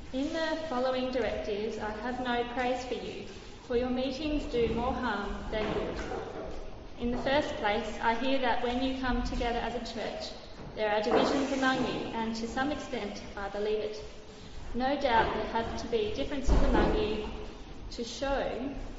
In the following directives, I have no praise for you, for your meetings do more harm than good. In the first place, I hear that when you come together as a church, there are divisions among you, and to some extent I believe it. No doubt there have to be differences among you to show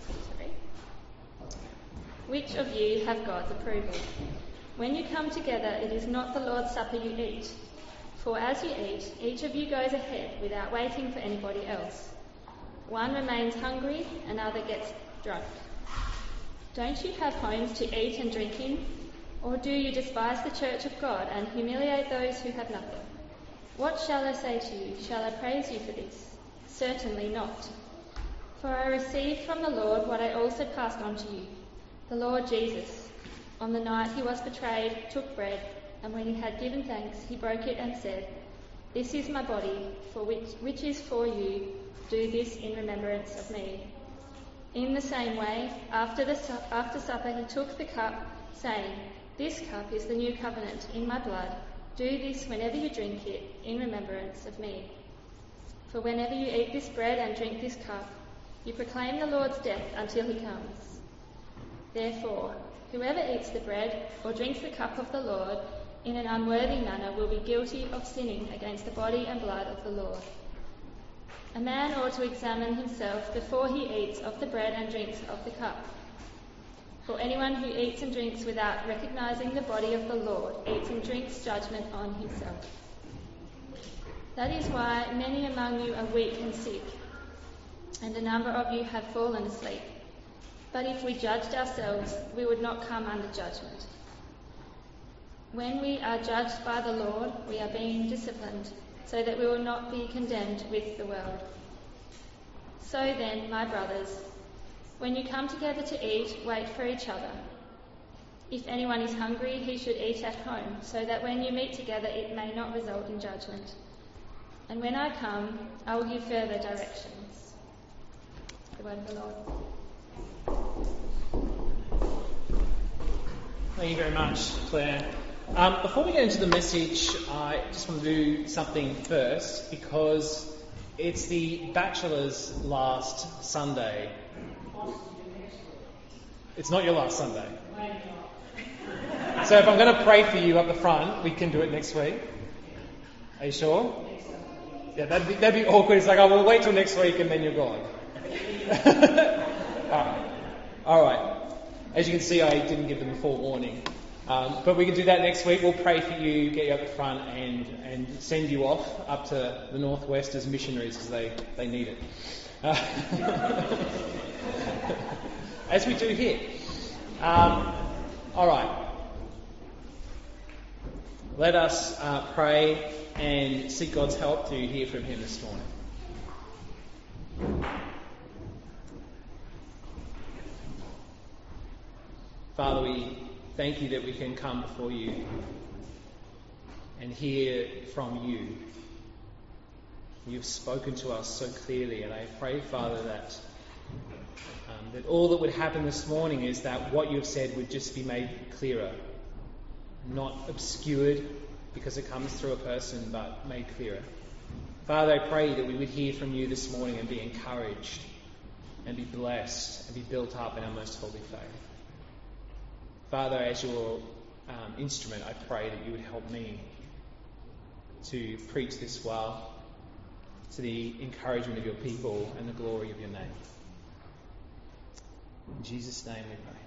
which of you have God's approval. When you come together, it is not the Lord's Supper you eat. For as you eat, each of you goes ahead without waiting for anybody else. One remains hungry, another gets drunk. Don't you have homes to eat and drink in? Or do you despise the church of God and humiliate those who have nothing? What shall I say to you? Shall I praise you for this? Certainly not. For I received from the Lord what I also passed on to you. The Lord Jesus, on the night he was betrayed, took bread, and when he had given thanks, he broke it and said, "This is my body, which is for you. Do this in remembrance of me." In the same way, after supper, he took the cup, saying, "This cup is the new covenant in my blood. Do this whenever you drink it in remembrance of me. For whenever you eat this bread and drink this cup, you proclaim the Lord's death until he comes. Therefore, whoever eats the bread or drinks the cup of the Lord in an unworthy manner will be guilty of sinning against the body and blood of the Lord. A man ought to examine himself before he eats of the bread and drinks of the cup. For anyone who eats and drinks without recognising the body of the Lord eats and drinks judgment on himself. That is why many among you are weak and sick, and a number of you have fallen asleep. But if we judged ourselves, we would not come under judgment. When we are judged by the Lord, we are being disciplined, so that we will not be condemned with the world. So then, my brothers, when you come together to eat, wait for each other. If anyone is hungry, he should eat at home, so that when you meet together it may not result in judgment. And when I come, I will give further directions." The word of the Lord. Thank you very much, Claire. Before we get into the message, I just want to do something first, because it's the Bachelor's last Sunday. It's not your last Sunday. So if I'm going to pray for you up the front, we can do it next week. Are you sure? Yeah, that'd be awkward. It's like, we'll wait till next week and then you're gone. All right. As you can see, I didn't give them a forewarning. But we can do that next week. We'll pray for you, get you up the front and send you off up to the northwest as missionaries, because they need it. As we do here. All right. Let us pray and seek God's help to hear from him this morning. Father, we thank you that we can come before you and hear from you. You've spoken to us so clearly, and I pray, Father, that all that would happen this morning is that what you've said would just be made clearer, not obscured because it comes through a person, but made clearer. Father, I pray that we would hear from you this morning and be encouraged and be blessed and be built up in our most holy faith. Father, as your instrument, I pray that you would help me to preach this well, to the encouragement of your people and the glory of your name. In Jesus' name we pray.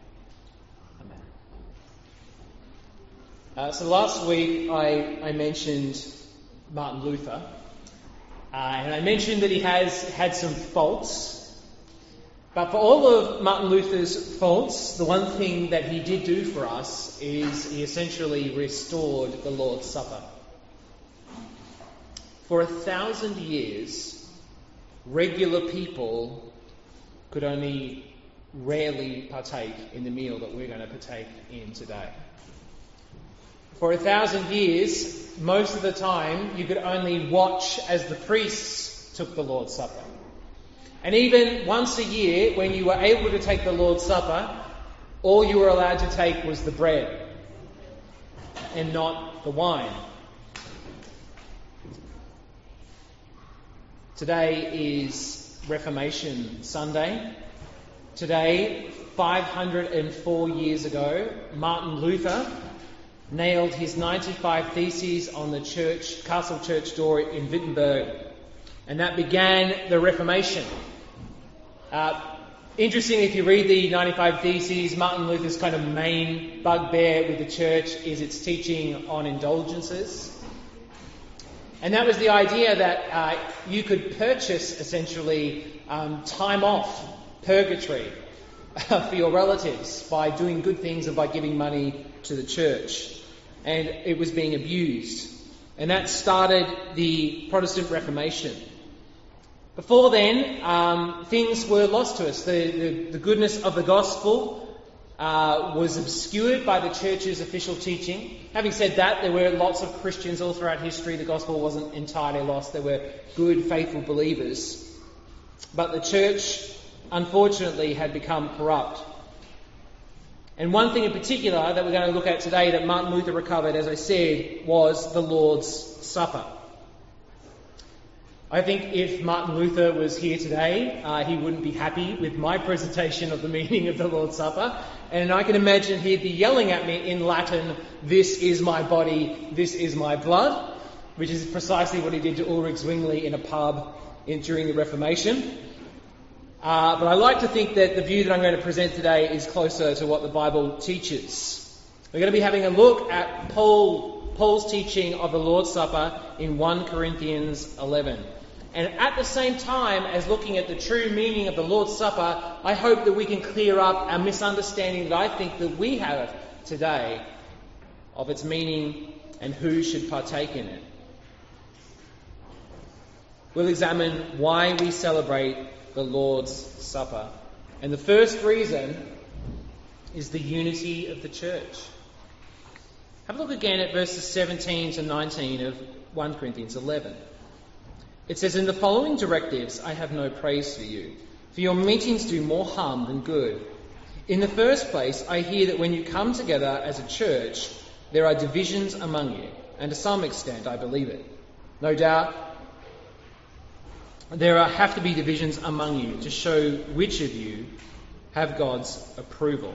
Amen. So last week I mentioned Martin Luther, and I mentioned that he has had some faults. But for all of Martin Luther's faults, the one thing that he did do for us is he essentially restored the Lord's Supper. For 1,000 years, regular people could only rarely partake in the meal that we're going to partake in today. For 1,000 years, most of the time, you could only watch as the priests took the Lord's Supper. And even once a year, when you were able to take the Lord's Supper, all you were allowed to take was the bread and not the wine. Today is Reformation Sunday. Today, 504 years ago, Martin Luther nailed his 95 Theses on the castle church door in Wittenberg, and that began the Reformation. Interestingly, if you read the 95 Theses, Martin Luther's kind of main bugbear with the church is its teaching on indulgences. And that was the idea that you could purchase, essentially, time off, purgatory, for your relatives by doing good things and by giving money to the church. And it was being abused. And that started the Protestant Reformation. Before then, things were lost to us. The goodness of the gospel was obscured by the church's official teaching. Having said that, there were lots of Christians all throughout history. The gospel wasn't entirely lost. There were good, faithful believers. But the church, unfortunately, had become corrupt. And one thing in particular that we're going to look at today that Martin Luther recovered, as I said, was the Lord's Supper. I think if Martin Luther was here today, he wouldn't be happy with my presentation of the meaning of the Lord's Supper. And I can imagine he'd be yelling at me in Latin, "This is my body, this is my blood," which is precisely what he did to Ulrich Zwingli in a pub during the Reformation. But I like to think that the view that I'm going to present today is closer to what the Bible teaches. We're going to be having a look at Paul's teaching of the Lord's Supper in 1 Corinthians 11. And at the same time as looking at the true meaning of the Lord's Supper, I hope that we can clear up our misunderstanding that I think that we have today of its meaning and who should partake in it. We'll examine why we celebrate the Lord's Supper. And the first reason is the unity of the church. Have a look again at verses 17 to 19 of 1 Corinthians 11. It says, "In the following directives I have no praise for you, for your meetings do more harm than good. In the first place, I hear that when you come together as a church, there are divisions among you, and to some extent I believe it. No doubt, there have to be divisions among you to show which of you have God's approval."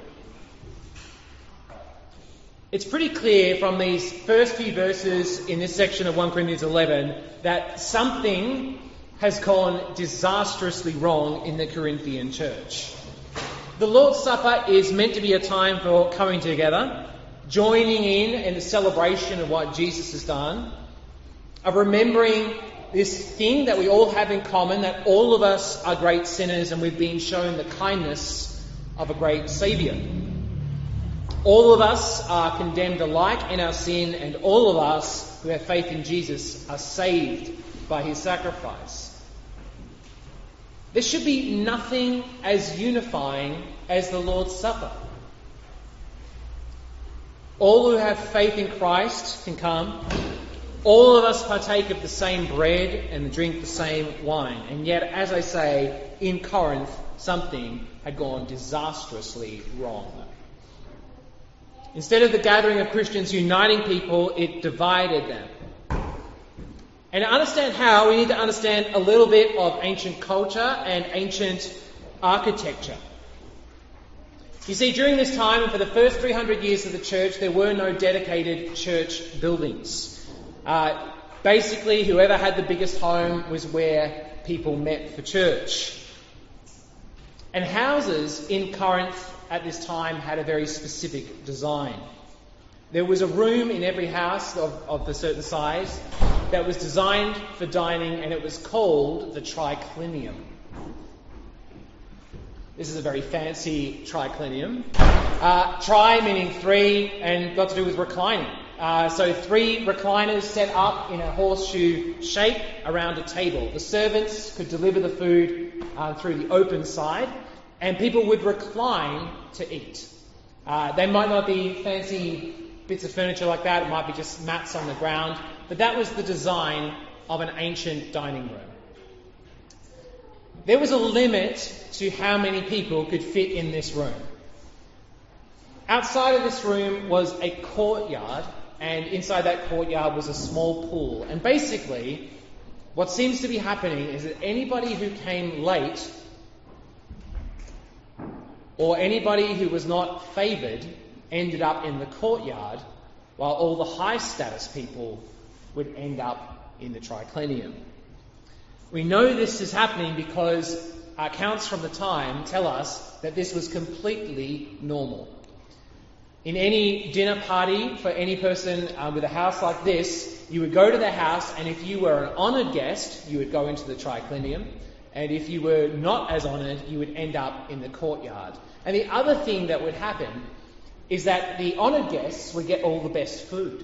It's pretty clear from these first few verses in this section of 1 Corinthians 11 that something has gone disastrously wrong in the Corinthian church. The Lord's Supper is meant to be a time for coming together, joining in the celebration of what Jesus has done, of remembering this thing that we all have in common, that all of us are great sinners and we've been shown the kindness of a great Saviour. All of us are condemned alike in our sin, and all of us who have faith in Jesus are saved by his sacrifice. There should be nothing as unifying as the Lord's Supper. All who have faith in Christ can come. All of us partake of the same bread and drink the same wine. And yet, as I say, in Corinth, something had gone disastrously wrong. Instead of the gathering of Christians uniting people, it divided them. And to understand how, we need to understand a little bit of ancient culture and ancient architecture. You see, during this time, and for the first 300 years of the church, there were no dedicated church buildings. Basically, whoever had the biggest home was where people met for church. And houses in Corinth at this time had a very specific design. There was a room in every house of a certain size that was designed for dining, and it was called the triclinium. This is a very fancy triclinium. Tri meaning three, and got to do with reclining. So 3 recliners set up in a horseshoe shape around a table. The servants could deliver the food through the open side, and people would recline to eat. They might not be fancy bits of furniture like that. It might be just mats on the ground. But that was the design of an ancient dining room. There was a limit to how many people could fit in this room. Outside of this room was a courtyard, and inside that courtyard was a small pool. And basically, what seems to be happening is that anybody who came late or anybody who was not favoured ended up in the courtyard, while all the high status people would end up in the triclinium. We know this is happening because accounts from the time tell us that this was completely normal. In any dinner party for any person with a house like this, you would go to their house, and if you were an honoured guest, you would go into the triclinium, and if you were not as honoured, you would end up in the courtyard. And the other thing that would happen is that the honoured guests would get all the best food.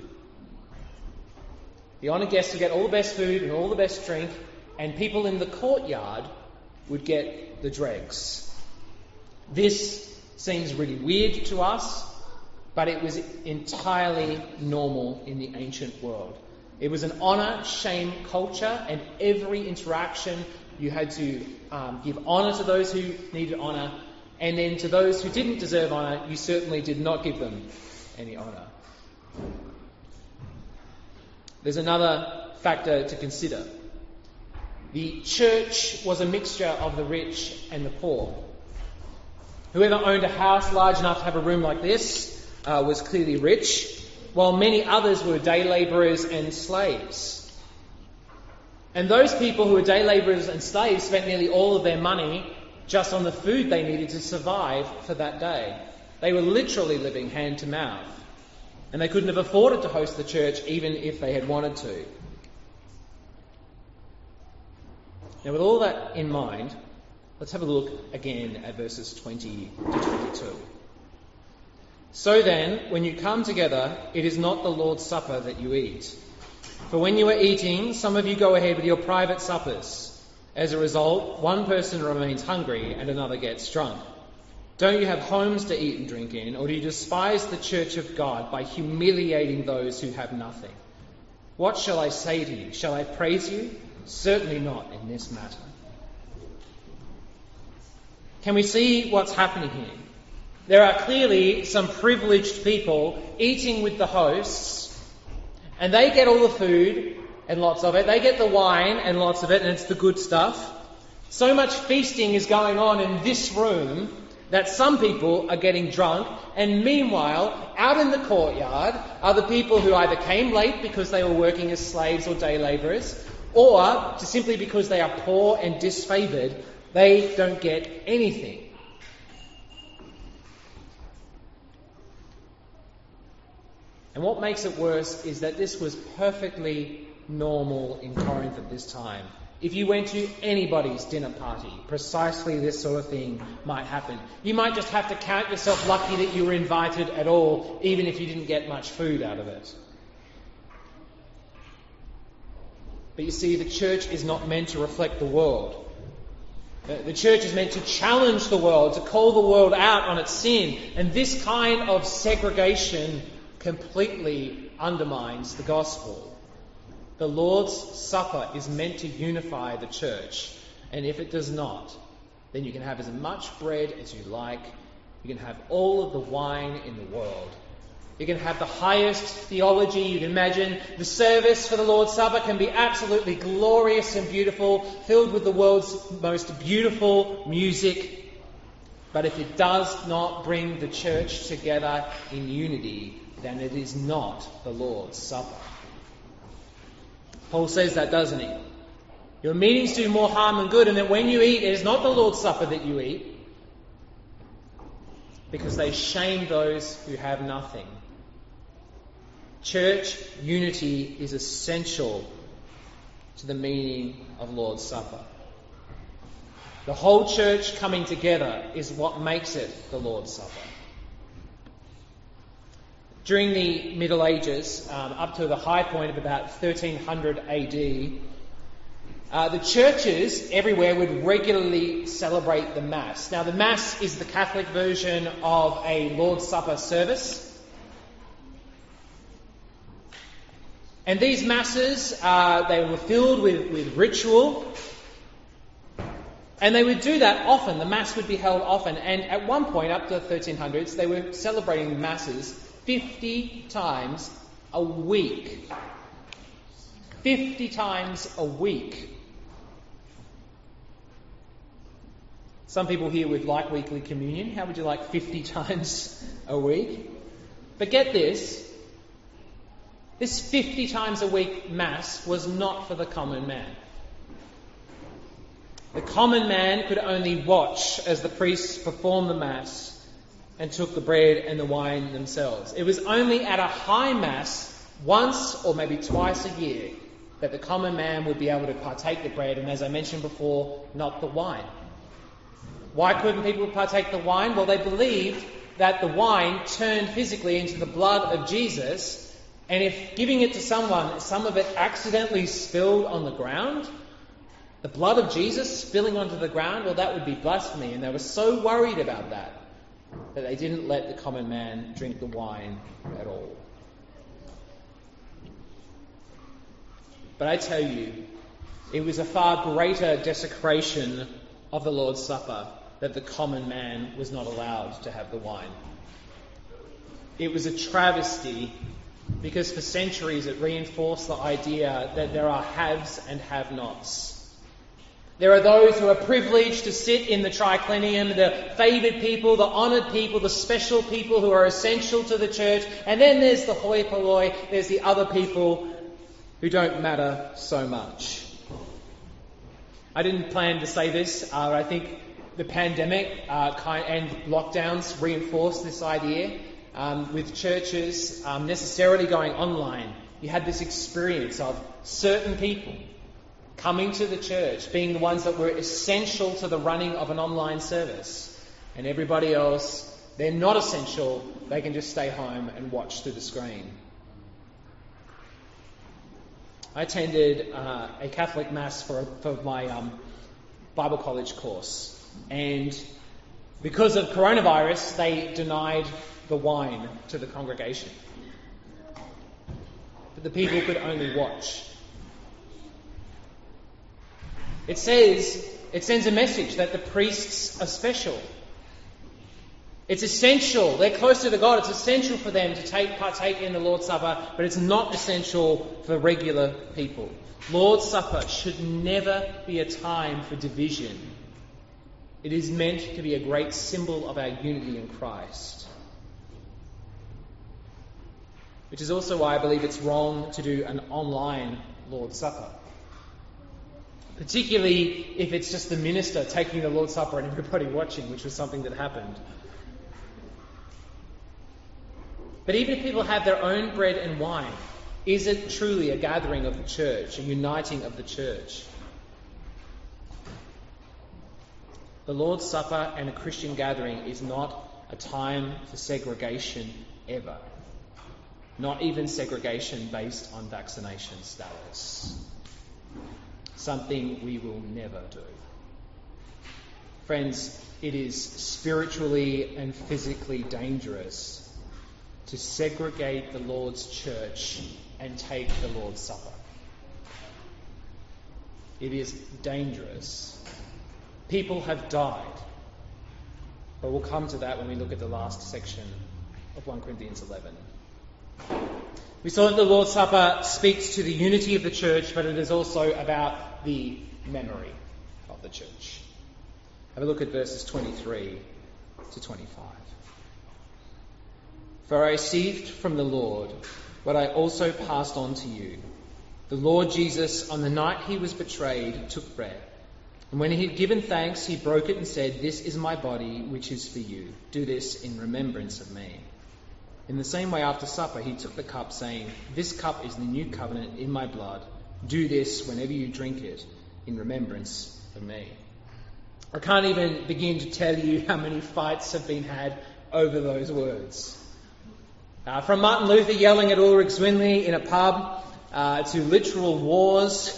The honoured guests would get all the best food and all the best drink, and people in the courtyard would get the dregs. This seems really weird to us, but it was entirely normal in the ancient world. It was an honour-shame culture, and every interaction you had to give honour to those who needed honour, and then to those who didn't deserve honour, you certainly did not give them any honour. There's another factor to consider. The church was a mixture of the rich and the poor. Whoever owned a house large enough to have a room like this was clearly rich, while many others were day labourers and slaves. And those people who were day labourers and slaves spent nearly all of their money just on the food they needed to survive for that day. They were literally living hand to mouth, and they couldn't have afforded to host the church even if they had wanted to. Now, with all that in mind, let's have a look again at verses 20 to 22. So then, when you come together, it is not the Lord's Supper that you eat. For when you are eating, some of you go ahead with your private suppers. As a result, one person remains hungry and another gets drunk. Don't you have homes to eat and drink in, or do you despise the church of God by humiliating those who have nothing? What shall I say to you? Shall I praise you? Certainly not in this matter. Can we see what's happening here? There are clearly some privileged people eating with the hosts, and they get all the food and lots of it. They get the wine and lots of it, and it's the good stuff. So much feasting is going on in this room that some people are getting drunk, and meanwhile, out in the courtyard are the people who either came late because they were working as slaves or day labourers, or simply because they are poor and disfavoured, they don't get anything. And what makes it worse is that this was perfectly normal in Corinth at this time. If you went to anybody's dinner party, precisely this sort of thing might happen. You might just have to count yourself lucky that you were invited at all, even if you didn't get much food out of it. But you see, the church is not meant to reflect the world. The church is meant to challenge the world, to call the world out on its sin. And this kind of segregation completely undermines the gospel. The Lord's Supper is meant to unify the church, and if it does not, then you can have as much bread as you like, you can have all of the wine in the world, you can have the highest theology you can imagine, the service for the Lord's Supper can be absolutely glorious and beautiful, filled with the world's most beautiful music, but if it does not bring the church together in unity, then it is not the Lord's Supper. Paul says that, doesn't he? Your meetings do more harm than good, and that when you eat, it is not the Lord's Supper that you eat, because they shame those who have nothing. Church unity is essential to the meaning of Lord's Supper. The whole church coming together is what makes it the Lord's Supper. During the Middle Ages, up to the high point of about 1300 AD, the churches everywhere would regularly celebrate the Mass. Now, the Mass is the Catholic version of a Lord's Supper service. And these Masses, they were filled with ritual. And they would do that often. The Mass would be held often. And at one point, up to the 1300s, they were celebrating Masses 50 times a week. 50 times a week. Some people here would like weekly communion. How would you like 50 times a week? But get this. This 50 times a week Mass was not for the common man. The common man could only watch as the priests performed the Mass and took the bread and the wine themselves. It was only at a high Mass, once or maybe twice a year, that the common man would be able to partake the bread and, as I mentioned before, not the wine. Why couldn't people partake the wine? Well, they believed that the wine turned physically into the blood of Jesus, and if giving it to someone, some of it accidentally spilled on the ground, the blood of Jesus spilling onto the ground, well, that would be blasphemy. And they were so worried about that they didn't let the common man drink the wine at all. But I tell you, it was a far greater desecration of the Lord's Supper that the common man was not allowed to have the wine. It was a travesty because for centuries it reinforced the idea that there are haves and have-nots. There are those who are privileged to sit in the triclinium, the favoured people, the honoured people, the special people who are essential to the church, and then there's the hoi polloi, there's the other people who don't matter so much. I didn't plan to say this, but I think the pandemic and lockdowns reinforced this idea. With churches necessarily going online, you had this experience of certain people coming to the church, being the ones that were essential to the running of an online service, and everybody else, they're not essential, they can just stay home and watch through the screen. I attended a Catholic Mass for my Bible college course, and because of coronavirus, they denied the wine to the congregation. But the people could only watch. It sends a message that the priests are special. It's essential. They're closer to God. It's essential for them to partake in the Lord's Supper, but it's not essential for regular people. Lord's Supper should never be a time for division. It is meant to be a great symbol of our unity in Christ. Which is also why I believe it's wrong to do an online Lord's Supper. Particularly if it's just the minister taking the Lord's Supper and everybody watching, which was something that happened. But even if people have their own bread and wine, is it truly a gathering of the church, a uniting of the church? The Lord's Supper and a Christian gathering is not a time for segregation ever. Not even segregation based on vaccination status. Something we will never do. Friends, it is spiritually and physically dangerous to segregate the Lord's church and take the Lord's Supper. It is dangerous. People have died. But we'll come to that when we look at the last section of 1 Corinthians 11. We saw that the Lord's Supper speaks to the unity of the church, but it is also about the memory of the church. Have a look at verses 23 to 25. For I received from the Lord what I also passed on to you. The Lord Jesus, on the night he was betrayed, took bread. And when he had given thanks, he broke it and said, "This is my body, which is for you. Do this in remembrance of me." In the same way, after supper, he took the cup, saying, "This cup is the new covenant in my blood. Do this whenever you drink it in remembrance of me." I can't even begin to tell you how many fights have been had over those words. From Martin Luther yelling at Ulrich Zwingli in a pub, to literal wars.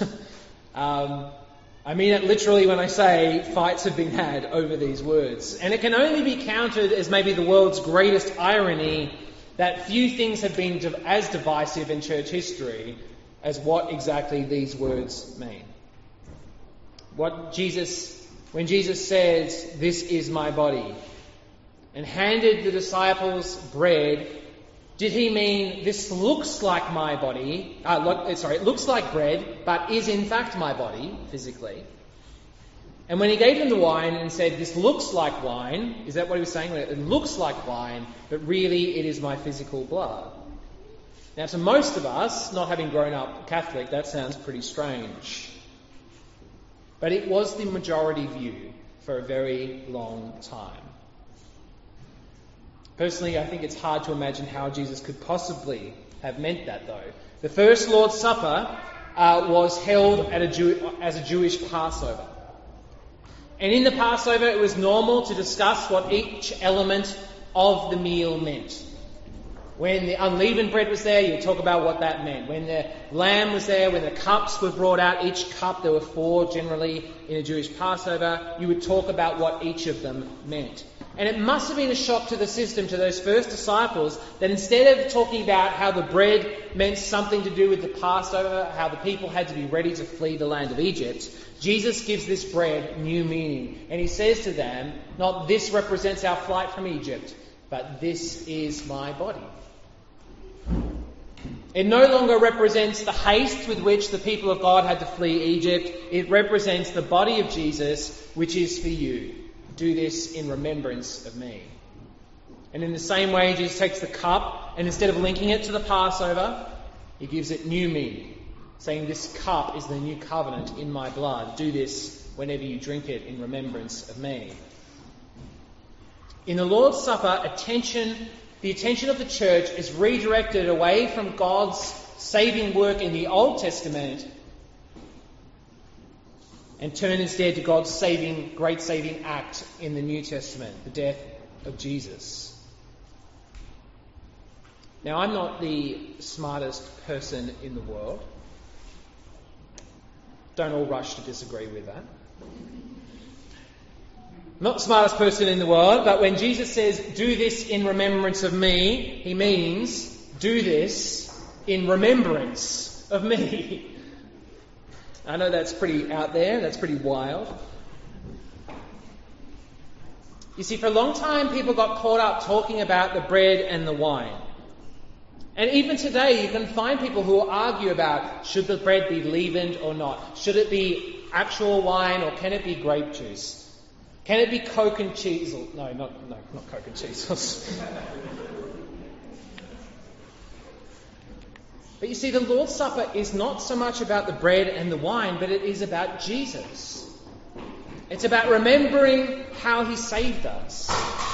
I mean it literally when I say fights have been had over these words. And it can only be counted as maybe the world's greatest irony that few things have been as divisive in church history as what exactly these words mean. When Jesus says, "This is my body," and handed the disciples bread, Did he mean this looks like my body, it looks like bread, but is in fact my body, physically? And when he gave them the wine and said, this looks like wine, is that what he was saying? It looks like wine, but really it is my physical blood. Now, to most of us, not having grown up Catholic, that sounds pretty strange. But it was the majority view for a very long time. Personally, I think it's hard to imagine how Jesus could possibly have meant that, though. The first Lord's Supper was held as a Jewish Passover. And in the Passover, it was normal to discuss what each element of the meal meant. When the unleavened bread was there, you would talk about what that meant. When the lamb was there, when the cups were brought out, each cup, there were 4 generally in a Jewish Passover, you would talk about what each of them meant. And it must have been a shock to the system, to those first disciples, that instead of talking about how the bread meant something to do with the Passover, how the people had to be ready to flee the land of Egypt, Jesus gives this bread new meaning. And he says to them, not this represents our flight from Egypt, but this is my body. It no longer represents the haste with which the people of God had to flee Egypt. It represents the body of Jesus, which is for you. Do this in remembrance of me. And in the same way, Jesus takes the cup, and instead of linking it to the Passover, he gives it new meaning, saying this cup is the new covenant in my blood. Do this whenever you drink it in remembrance of me. In the Lord's Supper, the attention of the church is redirected away from God's saving work in the Old Testament and turn instead to God's great saving act in the New Testament, the death of Jesus. Now, I'm not the smartest person in the world. Don't all rush to disagree with that. Not the smartest person in the world, but when Jesus says, do this in remembrance of me, he means, do this in remembrance of me. I know that's pretty out there, that's pretty wild. You see, for a long time people got caught up talking about the bread and the wine. And even today you can find people who argue about should the bread be leavened or not? Should it be actual wine or can it be grape juice? Can it be Coke and cheese? No, not Coke and cheese. But you see, the Lord's Supper is not so much about the bread and the wine, but it is about Jesus. It's about remembering how he saved us.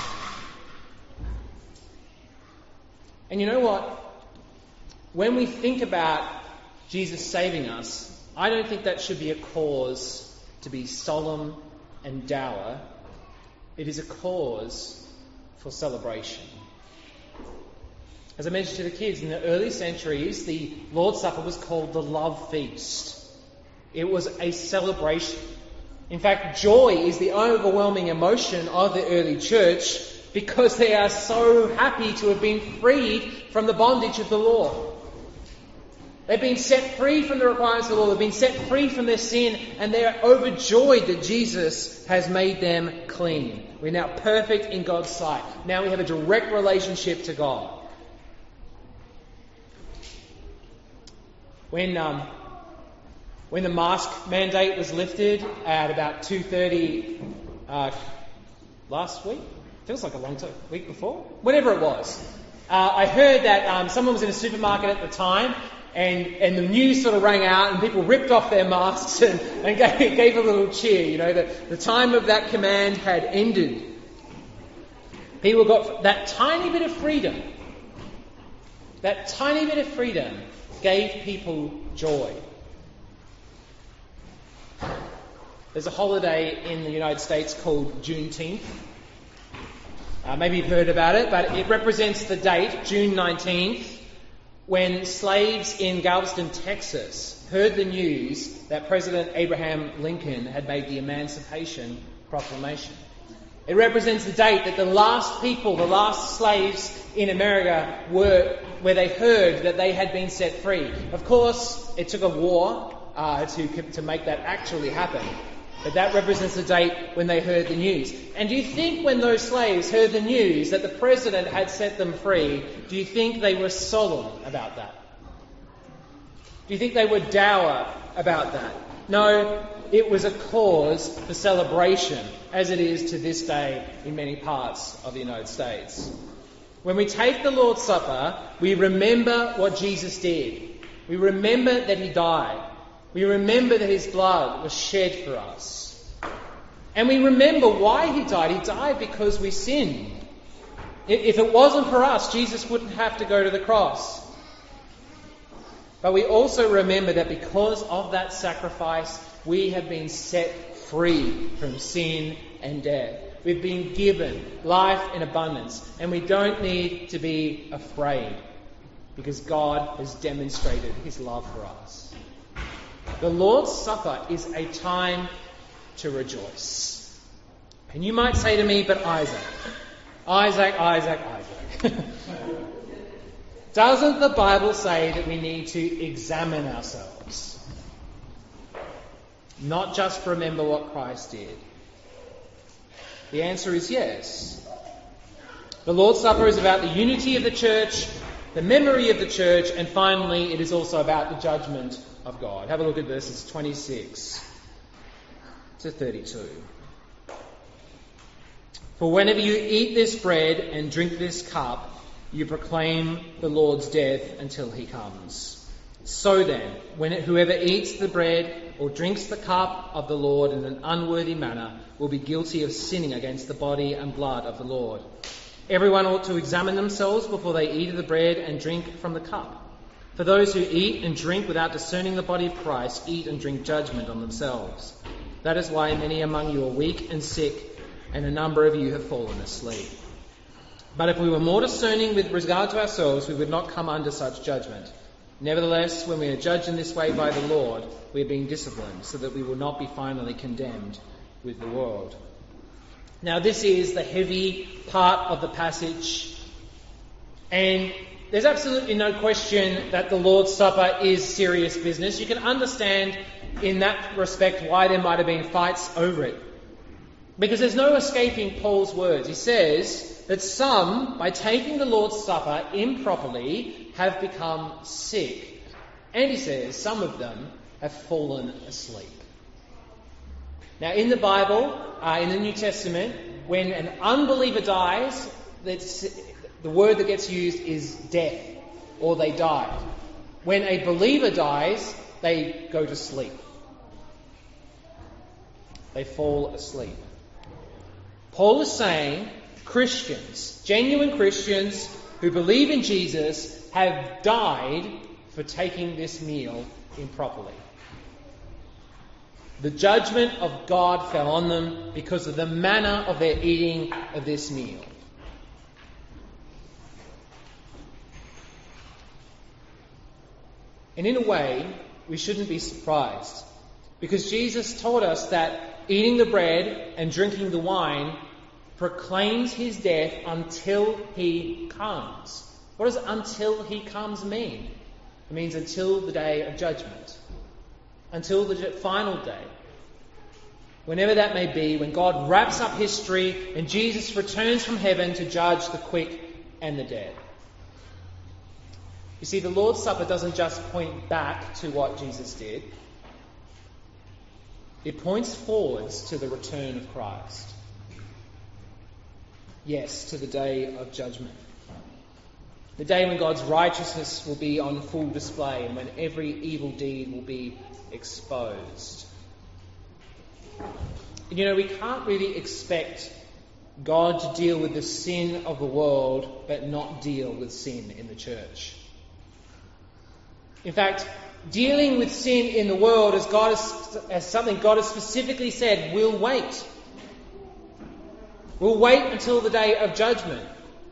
And you know what? When we think about Jesus saving us, I don't think that should be a cause to be solemn and dour. It is a cause for celebration. As I mentioned to the kids, in the early centuries, the Lord's Supper was called the love feast. It was a celebration. In fact, joy is the overwhelming emotion of the early church because they are so happy to have been freed from the bondage of the law. They've been set free from the requirements of the law. They've been set free from their sin, and they are overjoyed that Jesus has made them clean. We're now perfect in God's sight. Now we have a direct relationship to God. When the mask mandate was lifted at about 2:30 last week, feels like a long time, week before, whenever it was, I heard that someone was in a supermarket at the time, and the news sort of rang out, and people ripped off their masks and gave a little cheer. You know, the time of that command had ended. People got that tiny bit of freedom. That tiny bit of freedom gave people joy. There's a holiday in the United States called Juneteenth. Maybe you've heard about it, but it represents the date, June 19th, when slaves in Galveston, Texas, heard the news that President Abraham Lincoln had made the Emancipation Proclamation. It represents the date that the last people, the last slaves in America were where they heard that they had been set free. Of course, it took a war to make that actually happen. But that represents the date when they heard the news. And do you think when those slaves heard the news that the president had set them free, do you think they were solemn about that? Do you think they were dour about that? No, it was a cause for celebration, as it is to this day in many parts of the United States. When we take the Lord's Supper, we remember what Jesus did. We remember that he died. We remember that his blood was shed for us. And we remember why he died. He died because we sinned. If it wasn't for us, Jesus wouldn't have to go to the cross. But we also remember that because of that sacrifice, we have been set free from sin and death. We've been given life in abundance, and we don't need to be afraid because God has demonstrated his love for us. The Lord's Supper is a time to rejoice. And you might say to me, but Isaac. Doesn't the Bible say that we need to examine ourselves? Not just remember what Christ did. The answer is yes. The Lord's Supper is about the unity of the church, the memory of the church, and finally it is also about the judgment of God. Have a look at verses 26 to 32. For whenever you eat this bread and drink this cup, you proclaim the Lord's death until he comes. So then, whoever eats the bread or drinks the cup of the Lord in an unworthy manner will be guilty of sinning against the body and blood of the Lord. Everyone ought to examine themselves before they eat of the bread and drink from the cup. For those who eat and drink without discerning the body of Christ eat and drink judgment on themselves. That is why many among you are weak and sick, and a number of you have fallen asleep. But if we were more discerning with regard to ourselves, we would not come under such judgment. Nevertheless, when we are judged in this way by the Lord, we are being disciplined, so that we will not be finally condemned with the world. Now, this is the heavy part of the passage, and there's absolutely no question that the Lord's Supper is serious business. You can understand in that respect why there might have been fights over it. Because there's no escaping Paul's words. He says that some, by taking the Lord's Supper improperly, have become sick. And he says some of them have fallen asleep. Now, in the Bible, in the New Testament, when an unbeliever dies, the word that gets used is death, or they died. When a believer dies, they go to sleep. They fall asleep. Paul is saying Christians, genuine Christians who believe in Jesus, have died for taking this meal improperly. The judgment of God fell on them because of the manner of their eating of this meal. And in a way, we shouldn't be surprised, because Jesus told us that eating the bread and drinking the wine proclaims his death until he comes. What does until he comes mean? It means until the day of judgment. Until the final day. Whenever that may be, when God wraps up history and Jesus returns from heaven to judge the quick and the dead. You see, the Lord's Supper doesn't just point back to what Jesus did. It points forwards to the return of Christ. Yes, to the day of judgment. The day when God's righteousness will be on full display and when every evil deed will be exposed. You know, we can't really expect God to deal with the sin of the world but not deal with sin in the church. In fact, dealing with sin in the world as something God has specifically said will wait. We'll wait until the day of judgment.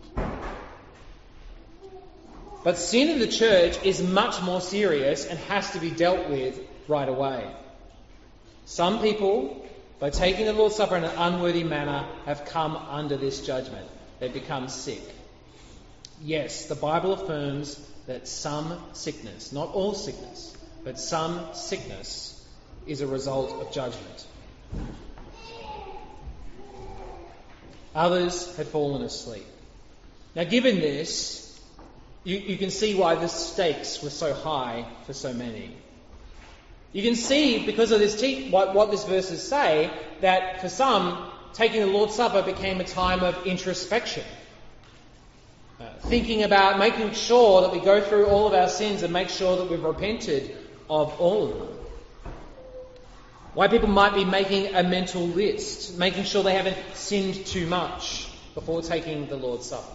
But sin in the church is much more serious and has to be dealt with right away. Some people, by taking the Lord's Supper in an unworthy manner, have come under this judgment. They've become sick. Yes, the Bible affirms that some sickness, not all sickness, but some sickness is a result of judgment. Others had fallen asleep. Now, given this, you can see why the stakes were so high for so many. You can see, because of this what these verses say, that for some, taking the Lord's Supper became a time of introspection. Thinking about making sure that we go through all of our sins and make sure that we've repented of all of them. Why people might be making a mental list, making sure they haven't sinned too much before taking the Lord's Supper.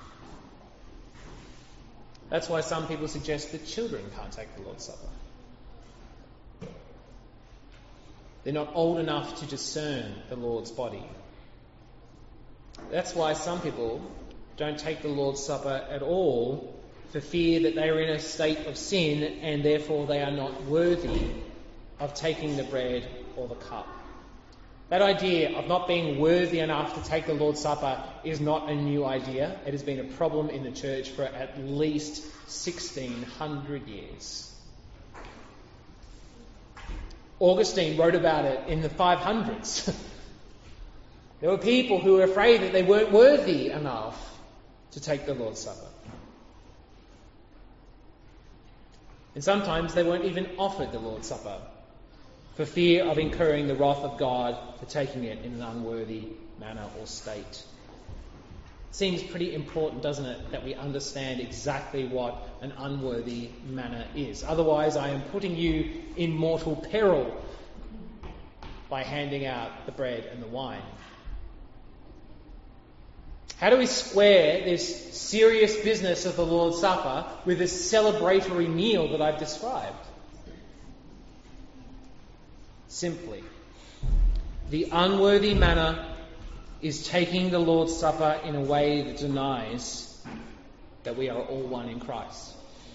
That's why some people suggest that children can't take the Lord's Supper. They're not old enough to discern the Lord's body. That's why some people don't take the Lord's Supper at all, for fear that they are in a state of sin and therefore they are not worthy of taking the bread or the cup. That idea of not being worthy enough to take the Lord's Supper is not a new idea. It has been a problem in the church for at least 1600 years. Augustine wrote about it in the 500s. There were people who were afraid that they weren't worthy enough to take the Lord's Supper. And sometimes they weren't even offered the Lord's Supper for fear of incurring the wrath of God for taking it in an unworthy manner or state. It seems pretty important, doesn't it, that we understand exactly what an unworthy manner is. Otherwise, I am putting you in mortal peril by handing out the bread and the wine. How do we square this serious business of the Lord's Supper with this celebratory meal that I've described? Simply, the unworthy manner is taking the Lord's Supper in a way that denies that we are all one in Christ.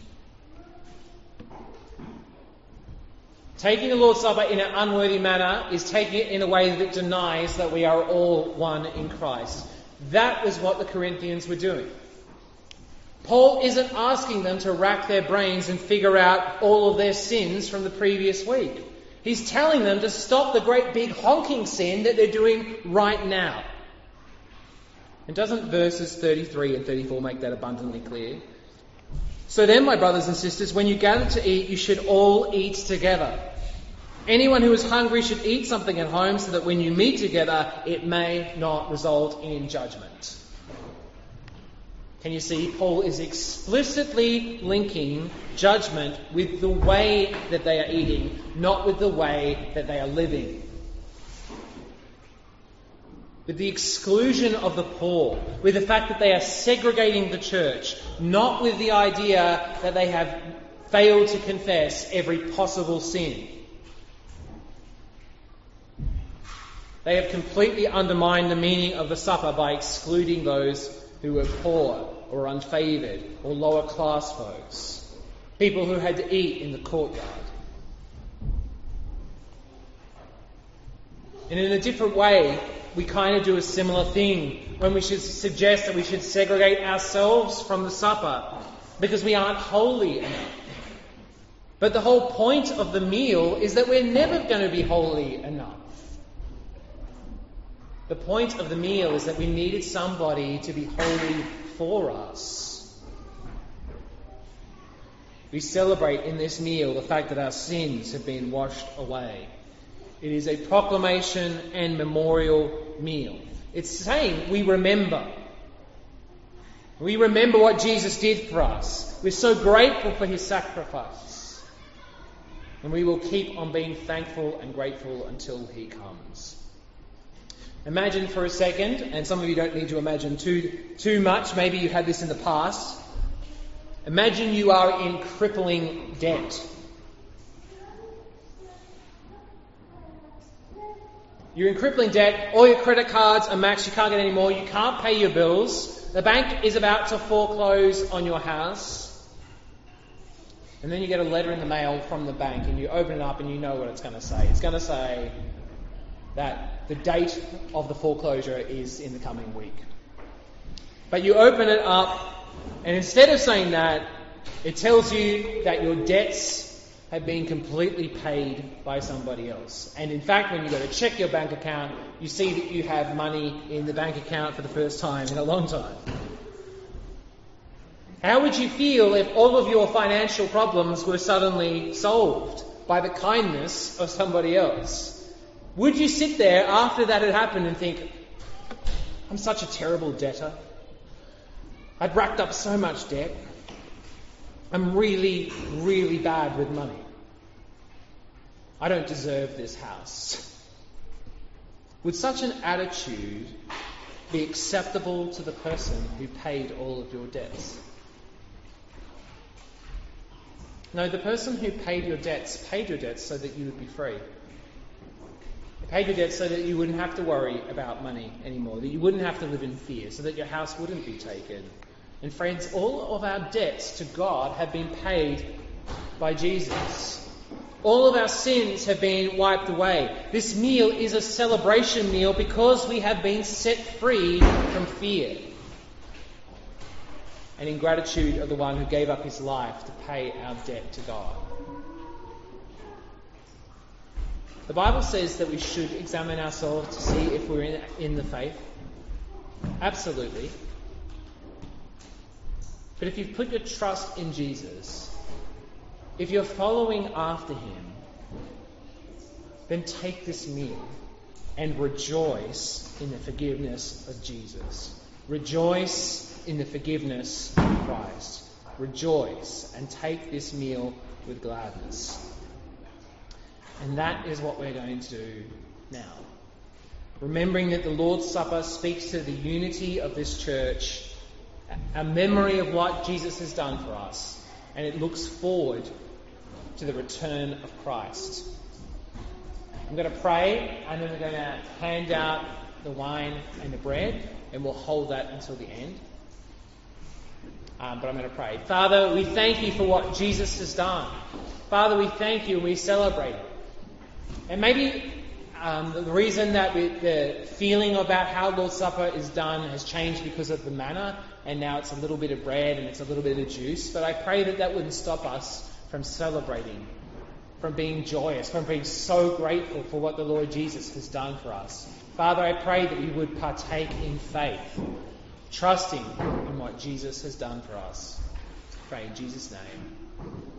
Taking the Lord's Supper in an unworthy manner is taking it in a way that denies that we are all one in Christ. That was what the Corinthians were doing. Paul isn't asking them to rack their brains and figure out all of their sins from the previous week. He's telling them to stop the great big honking sin that they're doing right now. And doesn't verses 33 and 34 make that abundantly clear? So then, my brothers and sisters, when you gather to eat, you should all eat together. Anyone who is hungry should eat something at home so that when you meet together, it may not result in judgment. Can you see? Paul is explicitly linking judgment with the way that they are eating, not with the way that they are living. With the exclusion of the poor, with the fact that they are segregating the church, not with the idea that they have failed to confess every possible sin. They have completely undermined the meaning of the supper by excluding those who were poor or unfavoured or lower class folks, people who had to eat in the courtyard. And in a different way, we kind of do a similar thing when we should suggest that we should segregate ourselves from the supper because we aren't holy enough. But the whole point of the meal is that we're never going to be holy enough. The point of the meal is that we needed somebody to be holy for us. We celebrate in this meal the fact that our sins have been washed away. It is a proclamation and memorial meal. It's saying we remember. We remember what Jesus did for us. We're so grateful for his sacrifice. And we will keep on being thankful and grateful until he comes. Imagine for a second, and some of you don't need to imagine too much, maybe you had this in the past. Imagine you are in crippling debt. You're in crippling debt, all your credit cards are maxed, you can't get any more, you can't pay your bills, the bank is about to foreclose on your house, and then you get a letter in the mail from the bank and you open it up and you know what it's going to say. It's going to say that the date of the foreclosure is in the coming week. But you open it up and instead of saying that, it tells you that your debts had been completely paid by somebody else. And in fact, when you go to check your bank account, you see that you have money in the bank account for the first time in a long time. How would you feel if all of your financial problems were suddenly solved by the kindness of somebody else? Would you sit there after that had happened and think, I'm such a terrible debtor. I'd racked up so much debt. I'm really, really bad with money. I don't deserve this house. Would such an attitude be acceptable to the person who paid all of your debts? No, the person who paid your debts so that you would be free. They paid your debts so that you wouldn't have to worry about money anymore, that you wouldn't have to live in fear, so that your house wouldn't be taken. And friends, all of our debts to God have been paid by Jesus. All of our sins have been wiped away. This meal is a celebration meal because we have been set free from fear. And in gratitude of the one who gave up his life to pay our debt to God. The Bible says that we should examine ourselves to see if we're in the faith. Absolutely. But if you've put your trust in Jesus, if you're following after him, then take this meal and rejoice in the forgiveness of Jesus. Rejoice in the forgiveness of Christ. Rejoice and take this meal with gladness. And that is what we're going to do now. Remembering that the Lord's Supper speaks to the unity of this church, a memory of what Jesus has done for us, and it looks forward to the return of Christ. I'm going to pray, and then we're going to hand out the wine and the bread, and we'll hold that until the end. But I'm going to pray. Father, we thank you for what Jesus has done. Father, we thank you and we celebrate it. And maybe the reason that the feeling about how Lord's Supper is done has changed because of the manna, and now it's a little bit of bread and it's a little bit of juice. But I pray that that wouldn't stop us from celebrating, from being joyous, from being so grateful for what the Lord Jesus has done for us. Father, I pray that we would partake in faith, trusting in what Jesus has done for us. I pray in Jesus' name.